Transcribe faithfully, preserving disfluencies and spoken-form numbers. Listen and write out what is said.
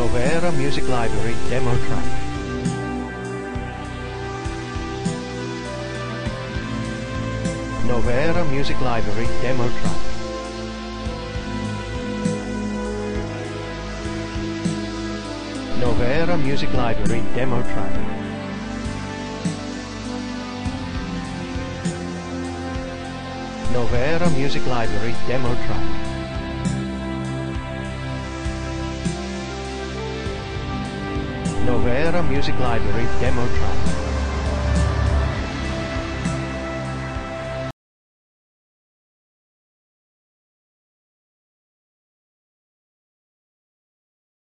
Novera Music Library demo track. Novera Music Library demo track. Novera Music Library demo track. Novera Music Library demo track. Novera Music Library demo track.